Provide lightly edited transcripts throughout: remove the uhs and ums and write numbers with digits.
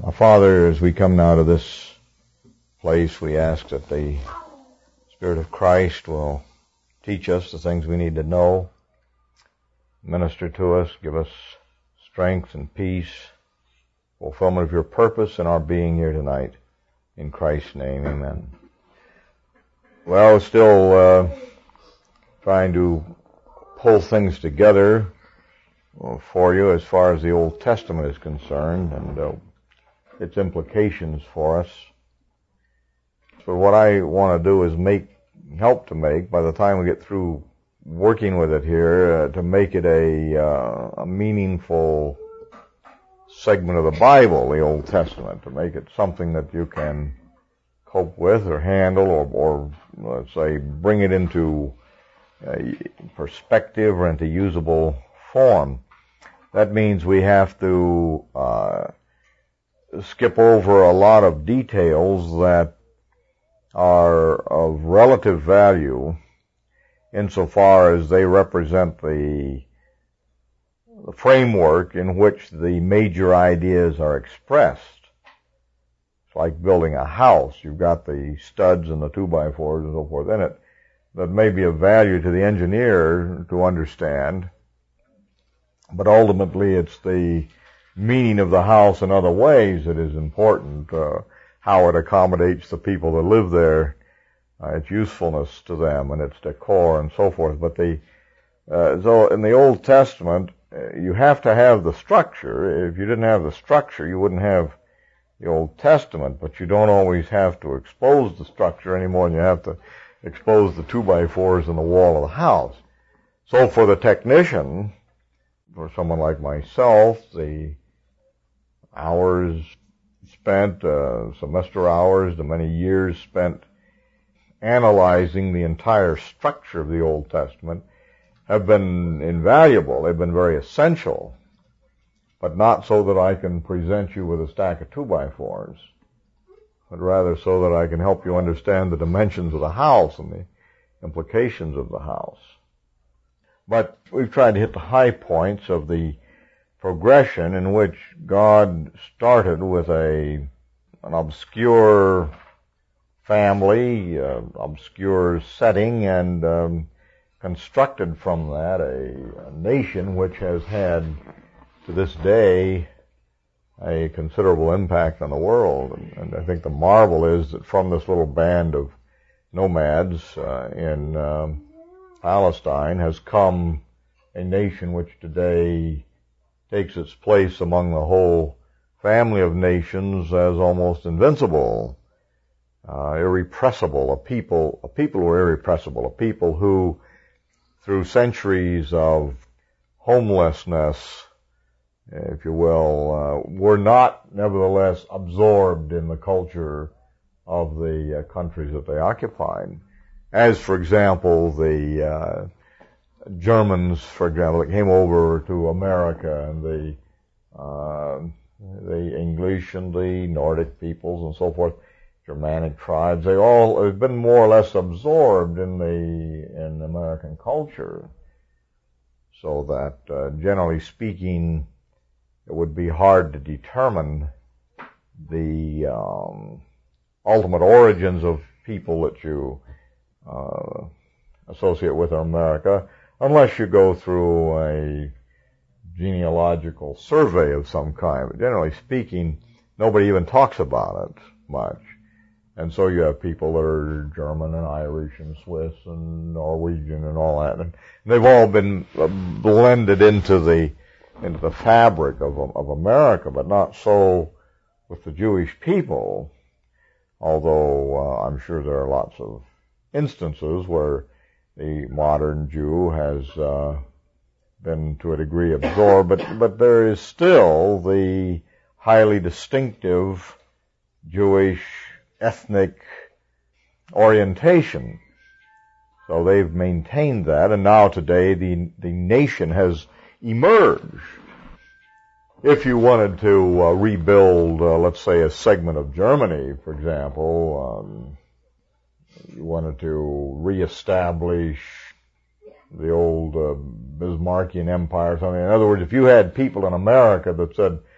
Our Father, as we come now to this place, we ask that the Spirit of Christ will teach us the things we need to know, minister to us, give us strength and peace, fulfillment of your purpose in our being here tonight. In Christ's name, amen. Well, still trying to pull things together for you as far as the Old Testament is concerned and its implications for us. So what I want to do is help to make, by the time we get through working with it here, to make it a meaningful segment of the Bible, the Old Testament, to make it something that you can cope with or handle or let's say, bring it into perspective or into usable form. That means we have to skip over a lot of details that are of relative value insofar as they represent the framework in which the major ideas are expressed. It's like building a house. You've got the studs and the 2x4s and so forth in it that may be of value to the engineer to understand, but ultimately it's the meaning of the house in other ways that is important, how it accommodates the people that live there, its usefulness to them and its decor and so forth. But so in the Old Testament, you have to have the structure. If you didn't have the structure, you wouldn't have the Old Testament, but you don't always have to expose the structure any more than you have to expose the 2x4s in the wall of the house. So for the technician, for someone like myself, the hours spent, semester hours, the many years spent analyzing the entire structure of the Old Testament have been invaluable. They've been very essential, but not so that I can present you with a stack of 2x4s, but rather so that I can help you understand the dimensions of the house and the implications of the house. But we've tried to hit the high points of the progression in which God started with an obscure family, obscure setting, and constructed from that a nation which has had, to this day, a considerable impact on the world. And I think the marvel is that from this little band of nomads in Palestine has come a nation which today takes its place among the whole family of nations as almost invincible, irrepressible, a people who are irrepressible, a people who, through centuries of homelessness, if you will, were not nevertheless absorbed in the culture of the countries that they occupied. As, for example, the Germans, for example, that came over to America, and the English and the Nordic peoples and so forth, Germanic tribes, they all have been more or less absorbed in American culture, so that generally speaking, it would be hard to determine the ultimate origins of people that you associate with America, unless you go through a genealogical survey of some kind. But generally speaking, nobody even talks about it much. And so you have people that are German and Irish and Swiss and Norwegian and all that. And they've all been blended into the fabric of America, but not so with the Jewish people, although I'm sure there are lots of instances where the modern Jew has been to a degree absorbed, but there is still the highly distinctive Jewish ethnic orientation. So they've maintained that, and now today the nation has emerged. If you wanted to rebuild, let's say, a segment of Germany, for example, you wanted to reestablish the old Bismarckian Empire or something. In other words, if you had people in America that said,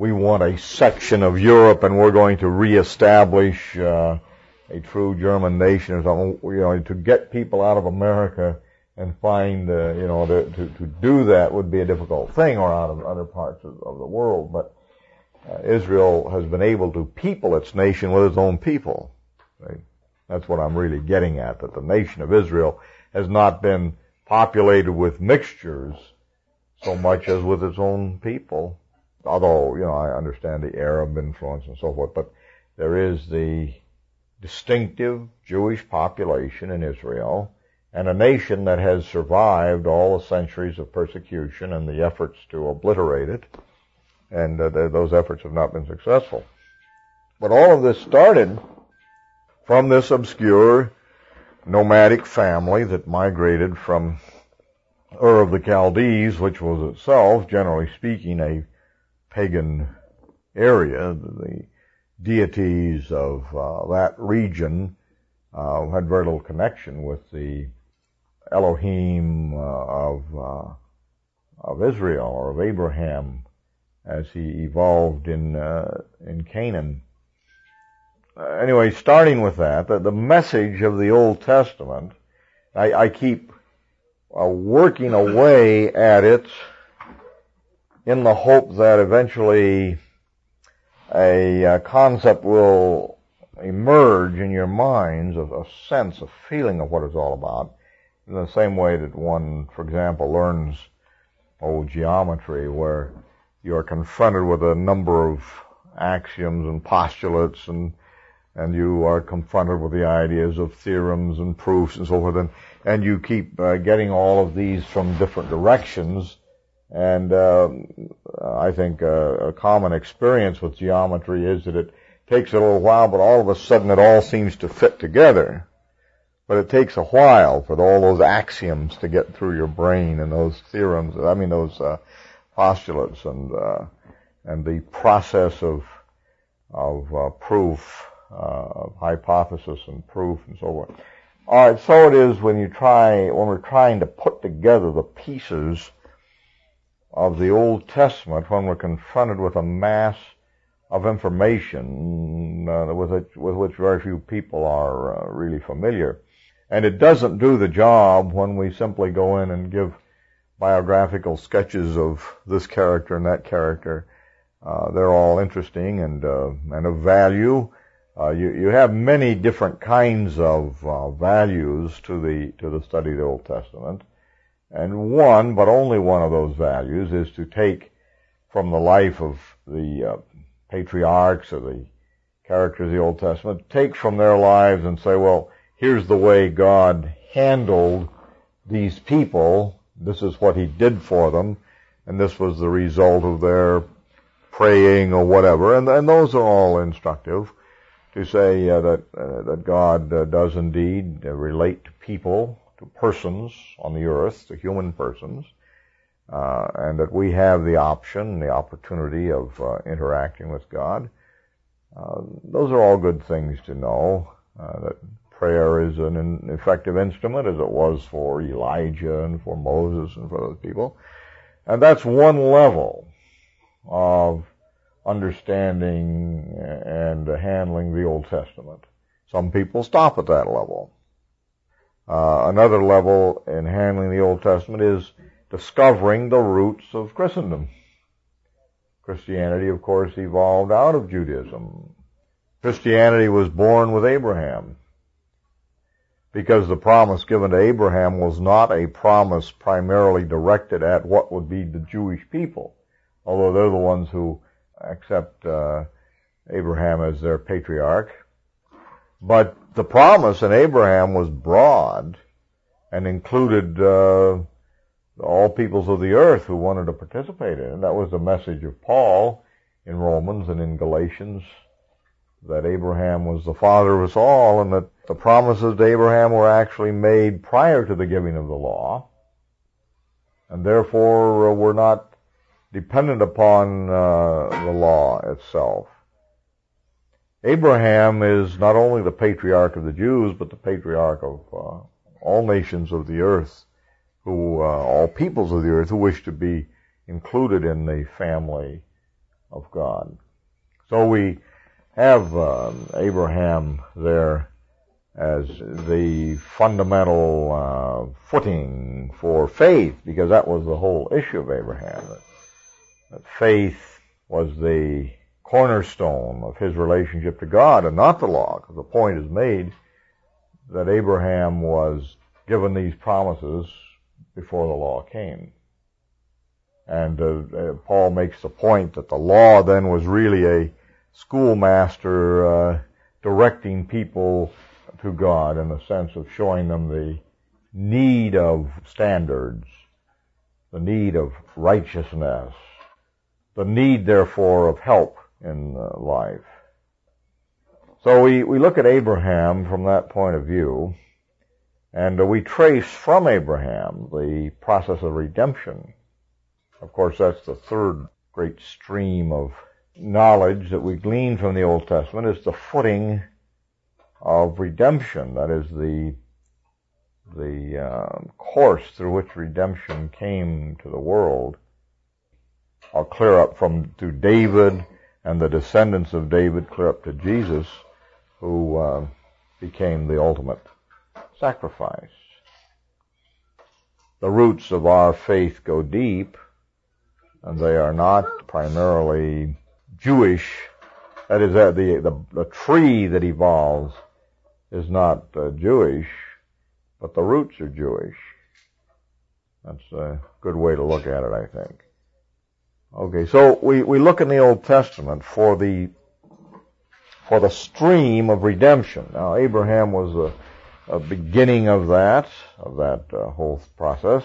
we want a section of Europe and we're going to reestablish a true German nation or something. To get people out of America and find, to do that would be a difficult thing, or out of other parts of the world. But Israel has been able to people its nation with its own people. Right? That's what I'm really getting at, that the nation of Israel has not been populated with mixtures so much as with its own people. Although, I understand the Arab influence and so forth, but there is the distinctive Jewish population in Israel, and a nation that has survived all the centuries of persecution and the efforts to obliterate it, and those efforts have not been successful. But all of this started from this obscure nomadic family that migrated from Ur of the Chaldees, which was itself, generally speaking, a pagan area. The deities of that region had very little connection with the Elohim of Israel, or of Abraham, as he evolved in Canaan. Anyway, starting with that, the message of the Old Testament, I keep working away at it in the hope that eventually a concept will emerge in your minds, of a sense, a feeling of what it's all about, in the same way that one, for example, learns geometry, where you are confronted with a number of axioms and postulates, and you are confronted with the ideas of theorems and proofs and so forth, and you keep getting all of these from different directions. And I think a common experience with geometry is that it takes a little while, but all of a sudden it all seems to fit together. But it takes a while for all those axioms to get through your brain, and those theorems, those postulates, and the process of proof, of hypothesis and proof and so on. All right, so it is when we're trying to put together the pieces of the Old Testament, when we're confronted with a mass of information with which very few people are really familiar. And it doesn't do the job when we simply go in and give biographical sketches of this character and that character. They're all interesting and of value. You have many different kinds of values to the study of the Old Testament. And one, but only one of those values, is to take from the life of the patriarchs or the characters of the Old Testament, take from their lives and say, well, here's the way God handled these people. This is what he did for them, and this was the result of their praying or whatever. And those are all instructive, to say that God does indeed relate to people, to persons on the earth, to human persons, and that we have the option, the opportunity of interacting with God. Those are all good things to know, that prayer is an effective instrument, as it was for Elijah and for Moses and for those people. And that's one level of understanding and handling the Old Testament. Some people stop at that level. Another level in handling the Old Testament is discovering the roots of Christendom. Christianity, of course, evolved out of Judaism. Christianity was born with Abraham, because the promise given to Abraham was not a promise primarily directed at what would be the Jewish people, although they're the ones who accept Abraham as their patriarch. But the promise in Abraham was broad and included all peoples of the earth who wanted to participate in it. And that was the message of Paul in Romans and in Galatians, that Abraham was the father of us all, and that the promises to Abraham were actually made prior to the giving of the law, and therefore were not dependent upon the law itself. Abraham is not only the patriarch of the Jews, but the patriarch of all nations of the earth, all peoples of the earth who wish to be included in the family of God. So we have Abraham there as the fundamental footing for faith, because that was the whole issue of Abraham. That faith was the cornerstone of his relationship to God and not the law, because the point is made that Abraham was given these promises before the law came. And Paul makes the point that the law then was really a schoolmaster directing people to God in the sense of showing them the need of standards, the need of righteousness, the need, therefore, of help in life. So we look at Abraham from that point of view, and we trace from Abraham the process of redemption. Of course, that's the third great stream of knowledge that we glean from the Old Testament, is the footing of redemption. That is the course through which redemption came to the world. I'll clear up to David and the descendants of David, clear up to Jesus, who became the ultimate sacrifice. The roots of our faith go deep, and they are not primarily Jewish. That is, the tree that evolves is not Jewish, but the roots are Jewish. That's a good way to look at it, I think. Okay, so we look in the Old Testament for the stream of redemption. Now, Abraham was a beginning of that whole process.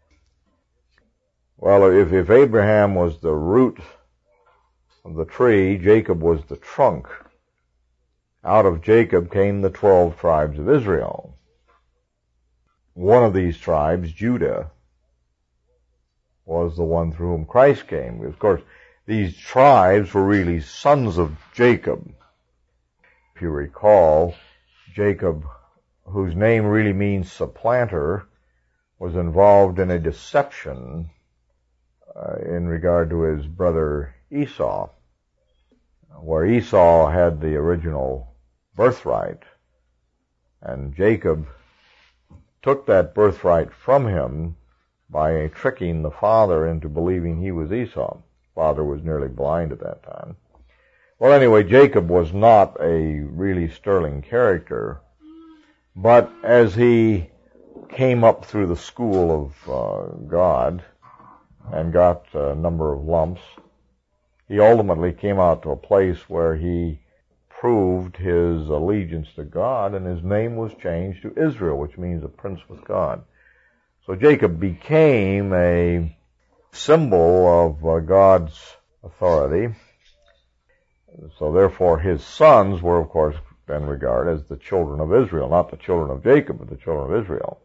Well, if Abraham was the root of the tree, Jacob was the trunk. Out of Jacob came the 12 tribes of Israel. One of these tribes, Judah, was the one through whom Christ came. Of course, these tribes were really sons of Jacob. If you recall, Jacob, whose name really means supplanter, was involved in a deception in regard to his brother Esau, where Esau had the original birthright, and Jacob took that birthright from him by tricking the father into believing he was Esau. Father was nearly blind at that time. Well, anyway, Jacob was not a really sterling character, but as he came up through the school of God and got a number of lumps, he ultimately came out to a place where he proved his allegiance to God, and his name was changed to Israel, which means a prince with God. So Jacob became a symbol of God's authority. So therefore his sons were, of course, then regarded as the children of Israel, not the children of Jacob, but the children of Israel.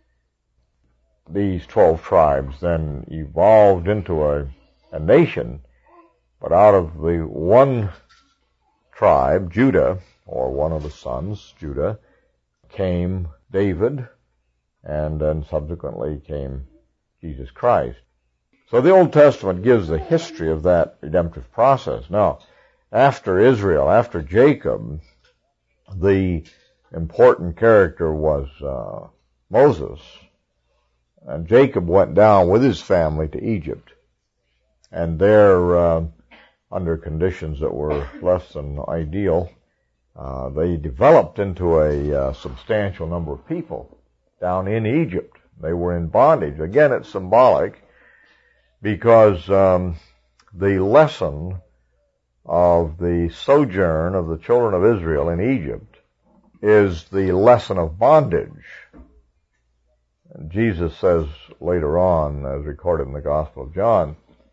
These 12 tribes then evolved into a nation, but out of the one tribe, Judah, or one of the sons, Judah, came David, and then subsequently came Jesus Christ. So the Old Testament gives the history of that redemptive process. Now, after Israel, after Jacob, the important character was Moses. And Jacob went down with his family to Egypt. And there, under conditions that were less than ideal, they developed into a substantial number of people down in Egypt. They were in bondage. Again, it's symbolic because the lesson of the sojourn of the children of Israel in Egypt is the lesson of bondage. And Jesus says later on, as recorded in the Gospel of John,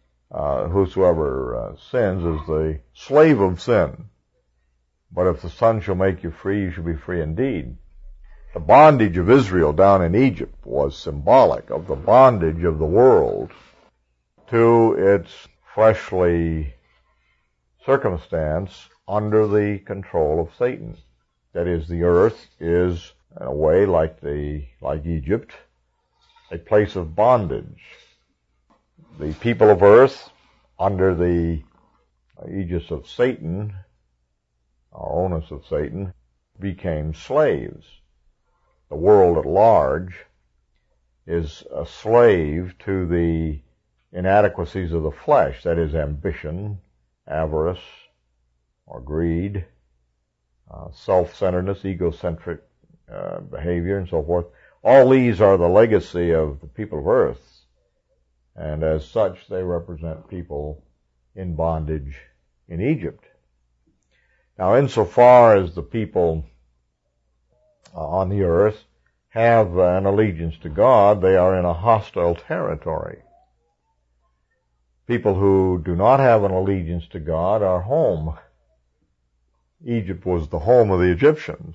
whosoever sins is the slave of sin. But if the Son shall make you free, you shall be free indeed. The bondage of Israel down in Egypt was symbolic of the bondage of the world to its fleshly circumstance under the control of Satan. That is, the earth is, in a way, like Egypt, a place of bondage. The people of earth, under the Aegis of Satan, or onus of Satan, became slaves. The world at large is a slave to the inadequacies of the flesh, that is, ambition, avarice, or greed, self-centeredness, egocentric behavior, and so forth. All these are the legacy of the people of earth, and as such they represent people in bondage in Egypt. Now, insofar as the people on the earth have an allegiance to God, they are in a hostile territory. People who do not have an allegiance to God are home. Egypt was the home of the Egyptians.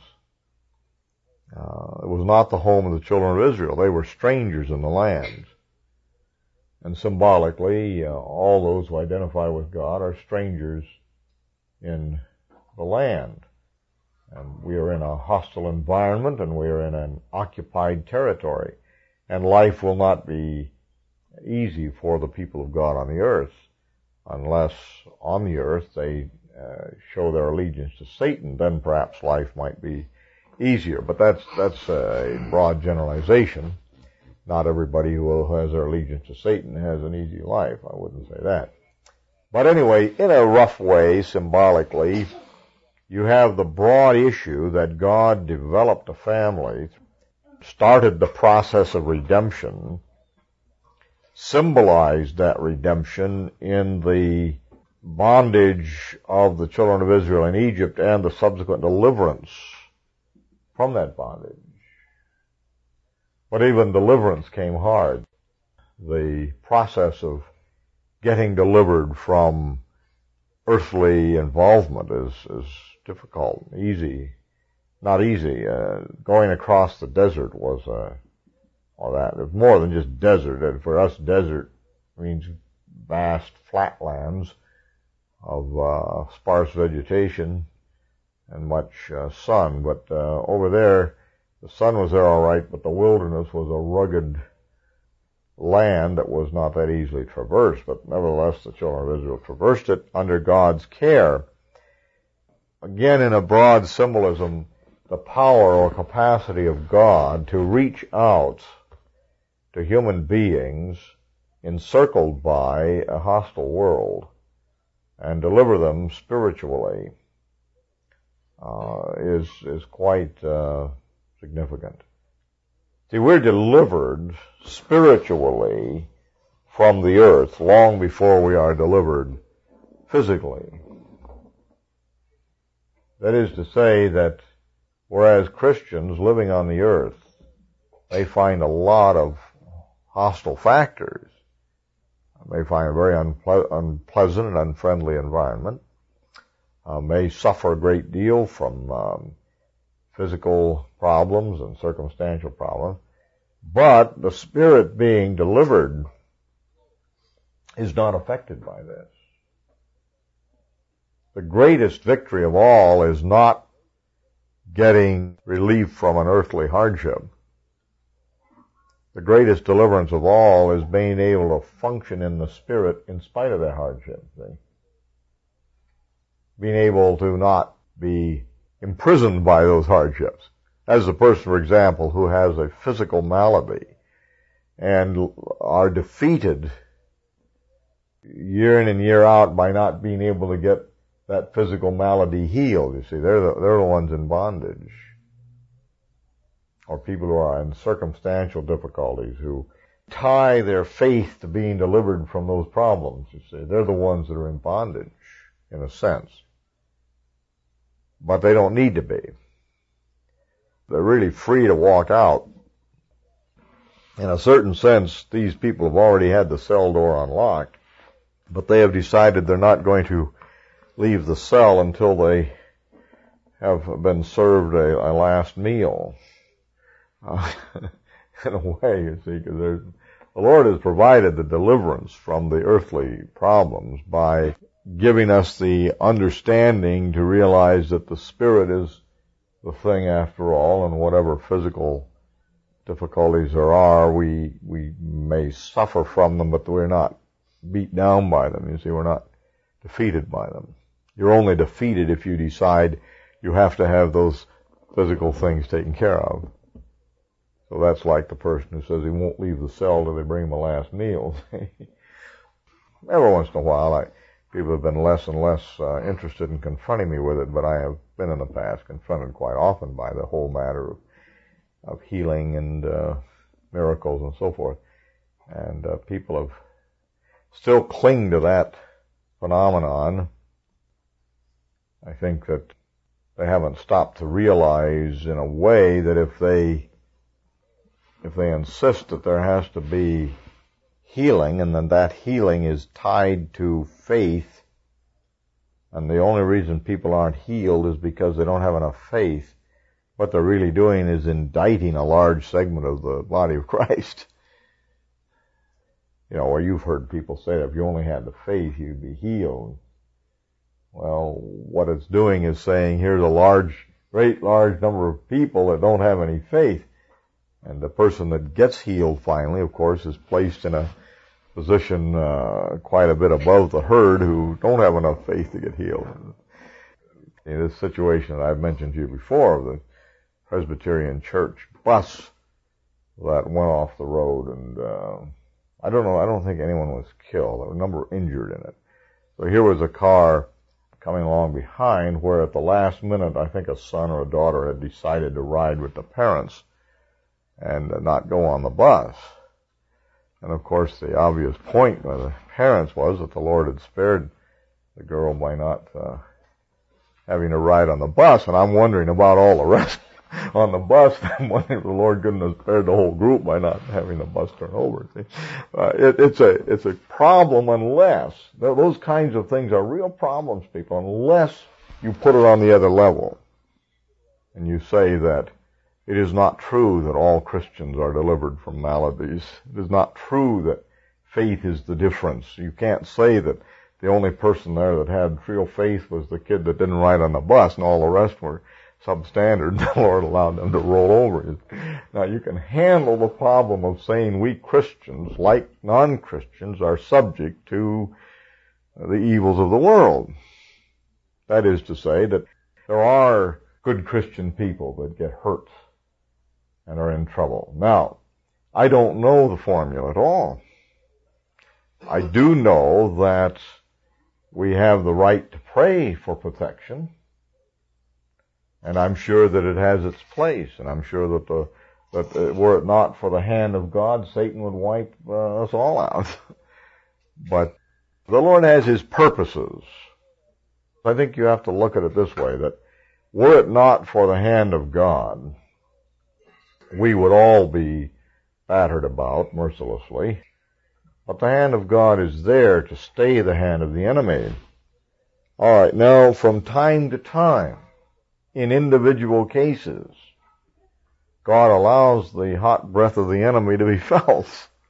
It was not the home of the children of Israel. They were strangers in the land. And symbolically, all those who identify with God are strangers in the land. And we are in a hostile environment, and we are in an occupied territory. And life will not be easy for the people of God on the earth, unless on the earth they show their allegiance to Satan. Then perhaps life might be easier. But that's a broad generalization. Not everybody who has their allegiance to Satan has an easy life. I wouldn't say that. But anyway, in a rough way, symbolically, you have the broad issue that God developed a family, started the process of redemption, symbolized that redemption in the bondage of the children of Israel in Egypt and the subsequent deliverance from that bondage. But even deliverance came hard. The process of getting delivered from earthly involvement is difficult, not easy. Going across the desert was, it was more than just desert. And for us, desert means vast flatlands of sparse vegetation and much sun. But over there, the sun was there all right, but the wilderness was a rugged land that was not that easily traversed. But nevertheless, the children of Israel traversed it under God's care. Again, in a broad symbolism, the power or capacity of God to reach out to human beings encircled by a hostile world and deliver them spiritually is quite significant. See, we're delivered spiritually from the earth long before we are delivered physically. That is to say that whereas Christians living on the earth, they find a lot of hostile factors. They find a very unpleasant and unfriendly environment, may suffer a great deal from physical problems and circumstantial problems, but the spirit being delivered is not affected by this. The greatest victory of all is not getting relief from an earthly hardship. The greatest deliverance of all is being able to function in the Spirit in spite of that hardship. See? Being able to not be imprisoned by those hardships. As a person, for example, who has a physical malady and are defeated year in and year out by not being able to get that physical malady healed. You see, they're the ones in bondage. Or people who are in circumstantial difficulties, who tie their faith to being delivered from those problems. You see, they're the ones that are in bondage, in a sense. But they don't need to be. They're really free to walk out. In a certain sense, these people have already had the cell door unlocked, but they have decided they're not going to leave the cell until they have been served a last meal. In a way, you see, because the Lord has provided the deliverance from the earthly problems by giving us the understanding to realize that the Spirit is the thing after all, and whatever physical difficulties there are, we may suffer from them, but we're not beat down by them. You see, we're not defeated by them. You're only defeated if you decide you have to have those physical things taken care of. So that's like the person who says he won't leave the cell till they bring him a last meal. Every once in a while, people have been less and less interested in confronting me with it, but I have been in the past confronted quite often by the whole matter of healing and miracles and so forth. And people have still cling to that phenomenon. I think that they haven't stopped to realize in a way that if they insist that there has to be healing, and then that healing is tied to faith, and the only reason people aren't healed is because they don't have enough faith, what they're really doing is indicting a large segment of the body of Christ. Where you've heard people say that if you only had the faith, you'd be healed. Well, what it's doing is saying here's a great large number of people that don't have any faith. And the person that gets healed finally, of course, is placed in a position quite a bit above the herd who don't have enough faith to get healed. In this situation that I've mentioned to you before, of the Presbyterian Church bus that went off the road, and I don't think anyone was killed. There were a number injured in it. So here was a car coming along behind where at the last minute I think a son or a daughter had decided to ride with the parents and not go on the bus. And of course the obvious point by the parents was that the Lord had spared the girl by not having to ride on the bus. And I'm wondering about all the rest on the bus. I'm wondering if the Lord couldn't have spared the whole group by not having the bus turn over. It's a problem unless those kinds of things are real problems, people, unless you put it on the other level and you say that it is not true that all Christians are delivered from maladies. It is not true that faith is the difference. You can't say that the only person there that had real faith was the kid that didn't ride on the bus and all the rest were substandard. The Lord allowed them to roll over. Now, you can handle the problem of saying we Christians, like non-Christians, are subject to the evils of the world. That is to say that there are good Christian people that get hurt and are in trouble. Now, I don't know the formula at all. I do know that we have the right to pray for protection, and I'm sure that it has its place, and I'm sure that were it not for the hand of God, Satan would wipe us all out. But the Lord has His purposes. I think you have to look at it this way, that were it not for the hand of God, we would all be battered about mercilessly. But the hand of God is there to stay the hand of the enemy. All right, now from time to time, in individual cases, God allows the hot breath of the enemy to be felt,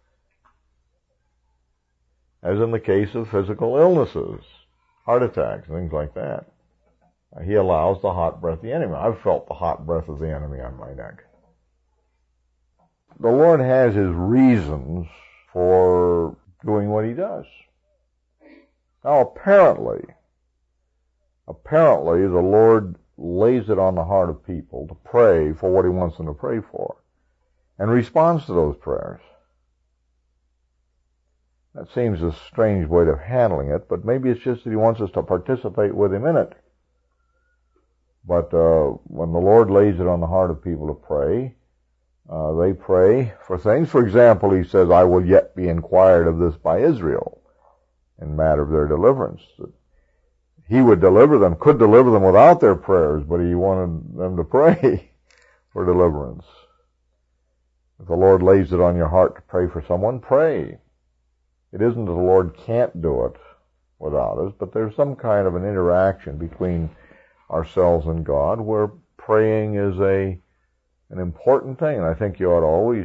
as in the case of physical illnesses, heart attacks, things like that. He allows the hot breath of the enemy. I've felt the hot breath of the enemy on my neck. The Lord has His reasons for doing what He does. Now, apparently, the Lord lays it on the heart of people to pray for what He wants them to pray for, and responds to those prayers. That seems a strange way of handling it, but maybe it's just that He wants us to participate with Him in it. But when the Lord lays it on the heart of people to pray, they pray for things. For example, He says, I will yet be inquired of this by Israel in matter of their deliverance. He would deliver them, could deliver them without their prayers, but He wanted them to pray for deliverance. If the Lord lays it on your heart to pray for someone, pray. It isn't that the Lord can't do it without us, but there's some kind of an interaction between ourselves and God where praying is an important thing. And I think you ought to always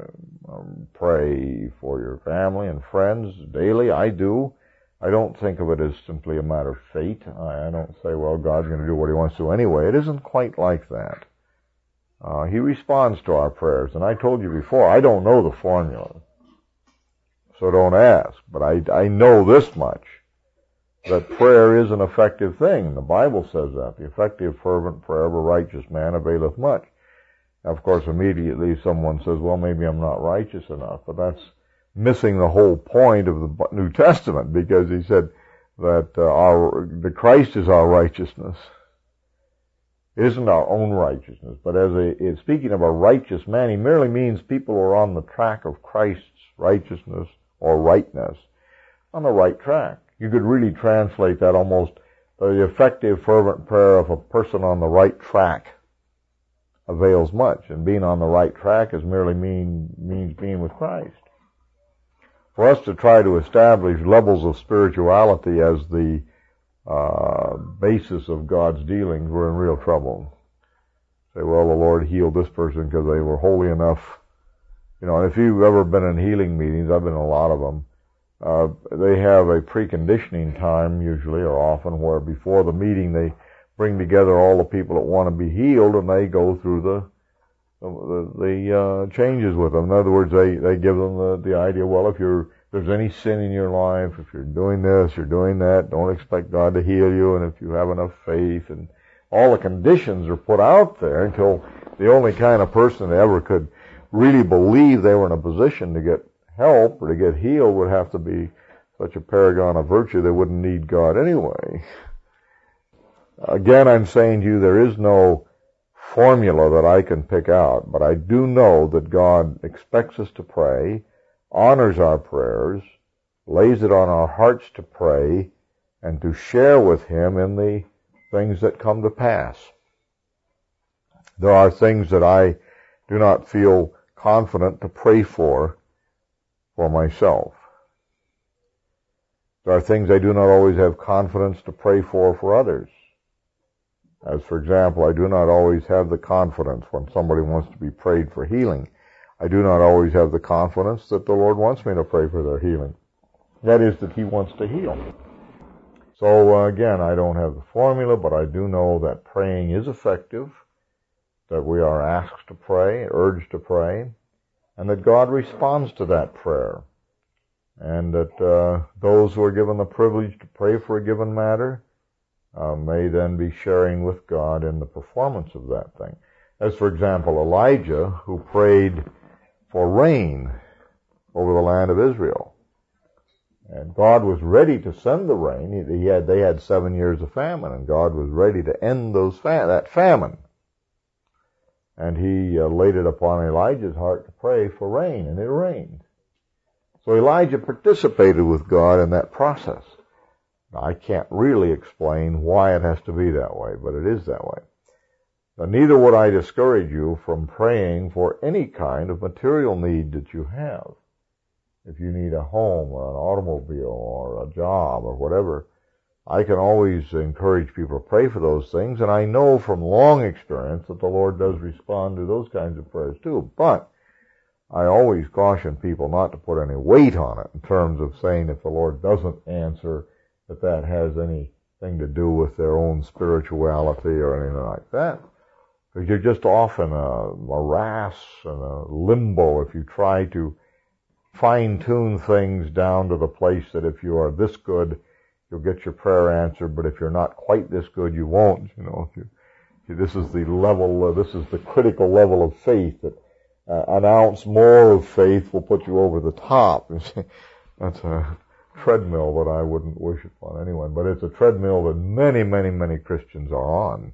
pray for your family and friends daily. I do. I don't think of it as simply a matter of fate. I don't say, well, God's going to do what He wants to anyway. It isn't quite like that. He responds to our prayers. And I told you before, I don't know the formula, so don't ask. But I know this much, that prayer is an effective thing. The Bible says that. The effective, fervent prayer of a righteous man availeth much. Now, of course, immediately someone says, well, maybe I'm not righteous enough. But that's missing the whole point of the New Testament, because he said that the Christ is our righteousness. It isn't our own righteousness, but speaking of a righteous man, he merely means people who are on the track of Christ's righteousness or rightness, on the right track. You could really translate that almost, the effective, fervent prayer of a person on the right track avails much, and being on the right track is merely means being with Christ. For us to try to establish levels of spirituality as the basis of God's dealings, we're in real trouble. Say, well, the Lord healed this person because they were holy enough. You know, if you've ever been in healing meetings, I've been in a lot of them, they have a preconditioning time usually, or often, where before the meeting they bring together all the people that want to be healed, and they go through the changes with them. In other words, they give them the idea, well, if there's any sin in your life, if you're doing this, you're doing that, don't expect God to heal you, and if you have enough faith, and all the conditions are put out there until the only kind of person that ever could really believe they were in a position to get help or to get healed would have to be such a paragon of virtue they wouldn't need God anyway. Again, I'm saying to you, there is no formula that I can pick out, but I do know that God expects us to pray, honors our prayers, lays it on our hearts to pray, and to share with Him in the things that come to pass. There are things that I do not feel confident to pray for myself. There are things I do not always have confidence to pray for others. As, for example, I do not always have the confidence when somebody wants to be prayed for healing. I do not always have the confidence that the Lord wants me to pray for their healing. That is, that He wants to heal. So, again, I don't have the formula, but I do know that praying is effective, that we are asked to pray, urged to pray, and that God responds to that prayer. And that those who are given the privilege to pray for a given matter may then be sharing with God in the performance of that thing. As, for example, Elijah, who prayed for rain over the land of Israel. And God was ready to send the rain. They had 7 years of famine, and God was ready to end that famine. And He laid it upon Elijah's heart to pray for rain, and it rained. So Elijah participated with God in that process. Now, I can't really explain why it has to be that way, but it is that way. Now, neither would I discourage you from praying for any kind of material need that you have. If you need a home or an automobile or a job or whatever, I can always encourage people to pray for those things, and I know from long experience that the Lord does respond to those kinds of prayers too. But I always caution people not to put any weight on it in terms of saying if the Lord doesn't answer, that has anything to do with their own spirituality or anything like that. Because you're just off in a morass and a limbo if you try to fine-tune things down to the place that if you are this good, you'll get your prayer answered, but if you're not quite this good, you won't. You know, this is the level, this is the critical level of faith that an ounce more of faith will put you over the top. That's a treadmill that I wouldn't wish upon anyone, but it's a treadmill that many, many, many Christians are on.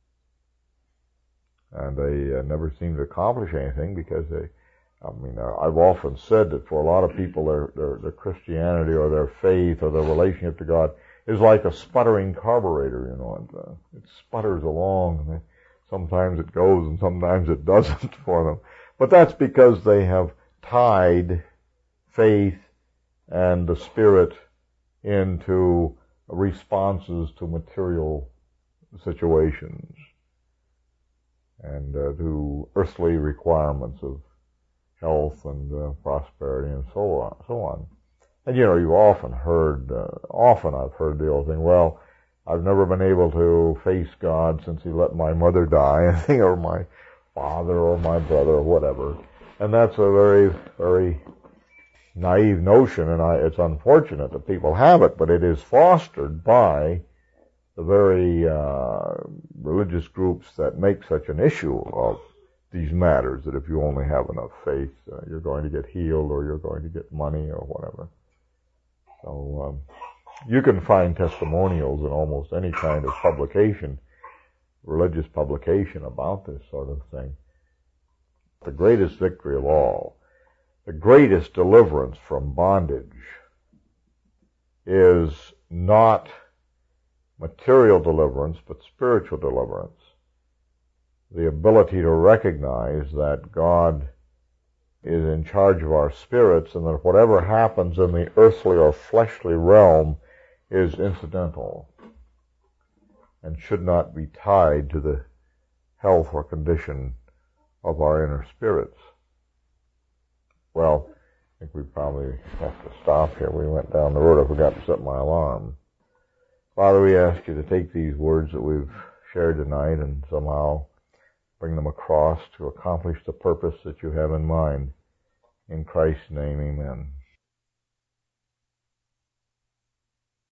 And they never seem to accomplish anything because I've often said that for a lot of people, their Christianity or their faith or their relationship to God is like a sputtering carburetor, you know, and it sputters along, and sometimes it goes and sometimes it doesn't for them. But that's because they have tied faith and the Spirit into responses to material situations and to earthly requirements of health and prosperity and so on. And, you know, you've often I've heard the old thing, well, I've never been able to face God since He let my mother die, or my father or my brother or whatever. And that's a very, very naive notion, and it's unfortunate that people have it, but it is fostered by the very religious groups that make such an issue of these matters, that if you only have enough faith, you're going to get healed or you're going to get money or whatever. So you can find testimonials in almost any kind of publication, religious publication, about this sort of thing. The greatest victory of all, the greatest deliverance from bondage, is not material deliverance, but spiritual deliverance. The ability to recognize that God is in charge of our spirits, and that whatever happens in the earthly or fleshly realm is incidental and should not be tied to the health or condition of our inner spirits. Well, I think we probably have to stop here. We went down the road. I forgot to set my alarm. Father, we ask you to take these words that we've shared tonight and somehow bring them across to accomplish the purpose that you have in mind. In Christ's name, amen.